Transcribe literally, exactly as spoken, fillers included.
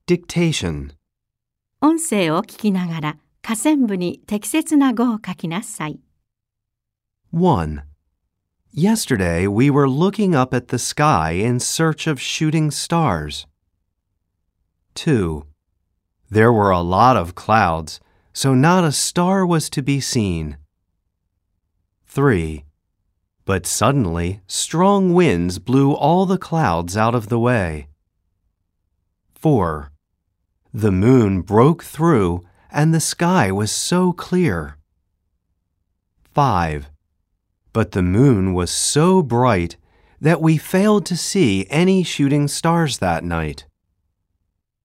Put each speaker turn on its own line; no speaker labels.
Dictation.
音声を聞きながら下線部に適切な語を書きなさい。
one. Yesterday we were looking up at the sky in search of shooting stars. two. There were a lot of clouds, so not a star was to be seen. three. But suddenly strong winds blew all the clouds out of the way. four. The moon broke through and the sky was so clear. five. But the moon was so bright that we failed to see any shooting stars that night.